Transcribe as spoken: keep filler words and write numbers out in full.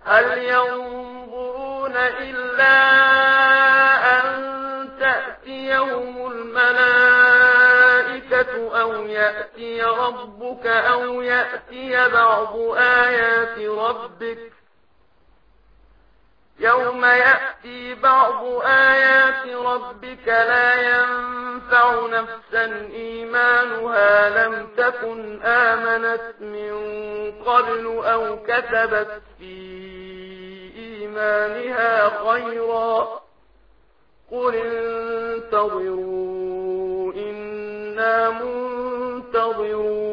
هل ينظرون إلا أن تأتيهم الملائكة أو يأتي ربك أو يأتي بعض آيات ربك يوم يأتي بعض آيات ربك لا ينفع نفسا إيمانها لم تكن آمنت من قبل أو كتبت في إيمانها خيرا قل انتظروا إنا منتظرون